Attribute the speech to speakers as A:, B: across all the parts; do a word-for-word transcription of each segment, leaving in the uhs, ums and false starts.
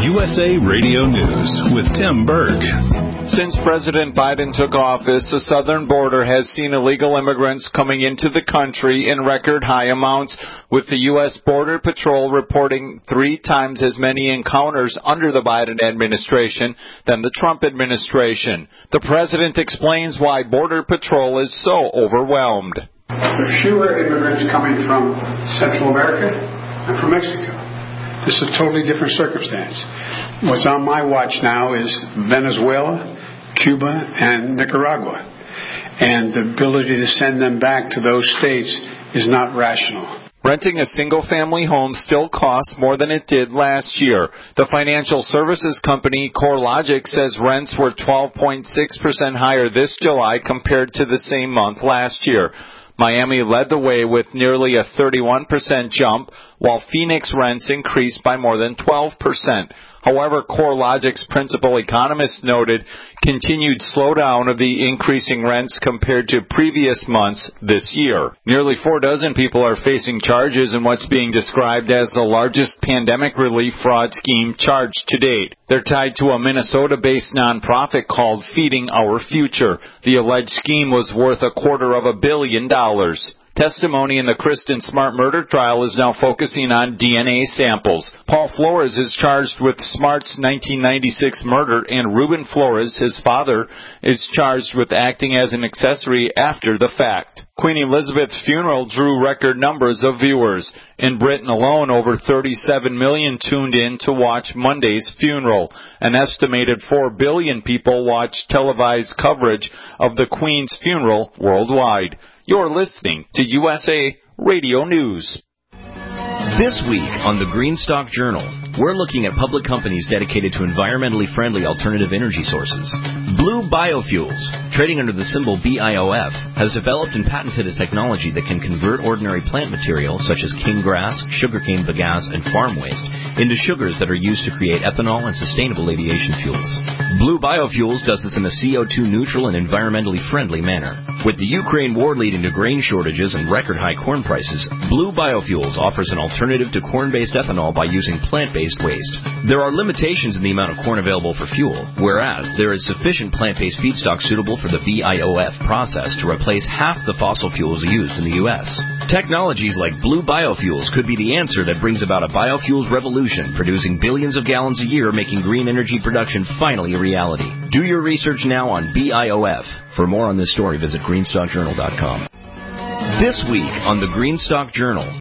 A: U S A Radio News with Tim Berg.
B: Since President Biden took office, the southern border has seen illegal immigrants coming into the country in record high amounts, with the U S Border Patrol reporting three times as many encounters under the Biden administration than the Trump administration. The president explains why Border Patrol is so overwhelmed.
C: There are fewer immigrants coming from Central America and from Mexico. This is a totally different circumstance. What's on my watch now is Venezuela, Cuba, and Nicaragua. And the ability to send them back to those states is not rational.
B: Renting a single-family home still costs more than it did last year. The financial services company CoreLogic says rents were twelve point six percent higher this July compared to the same month last year. Miami led the way with nearly a thirty-one percent jump, while Phoenix rents increased by more than twelve percent. However, CoreLogic's principal economist noted continued slowdown of the increasing rents compared to previous months this year. Nearly four dozen people are facing charges in what's being described as the largest pandemic relief fraud scheme charged to date. They're tied to a Minnesota-based nonprofit called Feeding Our Future. The alleged scheme was worth a quarter of a billion dollars. Testimony in the Kristen Smart murder trial is now focusing on D N A samples. Paul Flores is charged with Smart's nineteen ninety-six murder, and Ruben Flores, his father, is charged with acting as an accessory after the fact. Queen Elizabeth's funeral drew record numbers of viewers. In Britain alone, over thirty-seven million tuned in to watch Monday's funeral. An estimated four billion people watched televised coverage of the Queen's funeral worldwide. You're listening to U S A Radio News.
D: This week on the Greenstock Journal, we're looking at public companies dedicated to environmentally friendly alternative energy sources. Blue Biofuels, trading under the symbol B I O F, has developed and patented a technology that can convert ordinary plant materials such as cane grass, sugarcane bagasse, and farm waste into sugars that are used to create ethanol and sustainable aviation fuels. Blue Biofuels does this in a C O two neutral and environmentally friendly manner. With the Ukraine war leading to grain shortages and record high corn prices, Blue Biofuels offers an alternative to corn-based ethanol by using plant-based waste. There are limitations in the amount of corn available for fuel, whereas there is sufficient plant-based feedstock suitable for the B I O F process to replace half the fossil fuels used in the U S. Technologies like Blue Biofuels could be the answer that brings about a biofuels revolution, producing billions of gallons a year, making green energy production finally a reality. Do your research now on B I O F. For more on this story, visit greenstock journal dot com. This week on the Greenstock Journal.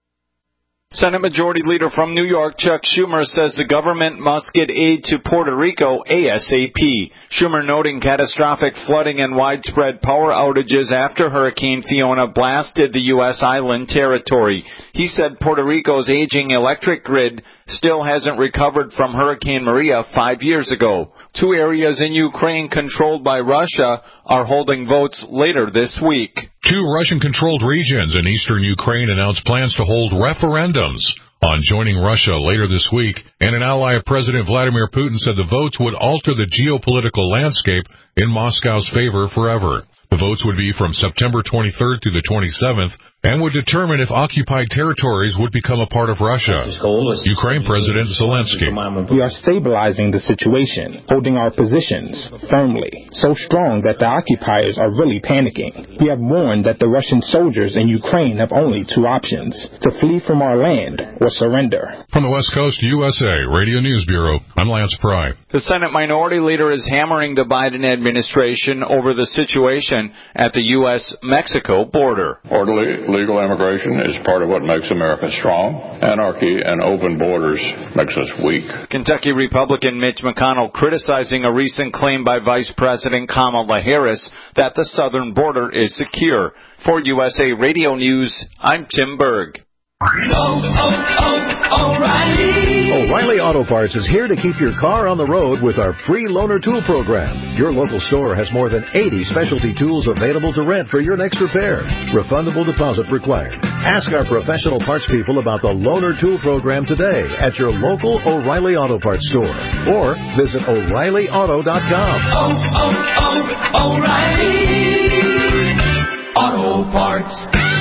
B: Senate Majority Leader from New York, Chuck Schumer, says the government must get aid to Puerto Rico ASAP. Schumer noting catastrophic flooding and widespread power outages after Hurricane Fiona blasted the U S island territory. He said Puerto Rico's aging electric grid still hasn't recovered from Hurricane Maria five years ago. Two areas in Ukraine controlled by Russia are holding votes later this week.
E: Two Russian-controlled regions in eastern Ukraine announced plans to hold referendums on joining Russia later this week, and an ally of President Vladimir Putin said the votes would alter the geopolitical landscape in Moscow's favor forever. The votes would be from September twenty-third through the twenty-seventh and would determine if occupied territories would become a part of Russia. Ukraine President Zelensky.
F: We are stabilizing the situation, holding our positions firmly, so strong that the occupiers are really panicking. We have warned that the Russian soldiers in Ukraine have only two options, to flee from our land or surrender.
E: From the West Coast U S A Radio News Bureau, I'm Lance Pry.
B: The Senate Minority Leader is hammering the Biden administration over the situation at the U S Mexico border.
G: Orderly legal immigration is part of what makes America strong. Anarchy and open borders makes us weak.
B: Kentucky Republican Mitch McConnell criticizing a recent claim by Vice President Kamala Harris that the southern border is secure. For U S A Radio News, I'm Tim Berg.
H: Oh, oh, oh, O'Reilly. O'Reilly Auto Parts is here to keep your car on the road with our free loaner tool program. Your local store has more than eighty specialty tools available to rent for your next repair. Refundable deposit required. Ask our professional parts people about the loaner tool program today at your local O'Reilly Auto Parts store or visit O'Reilly Auto dot com. Oh, oh, oh, O'Reilly Auto Parts.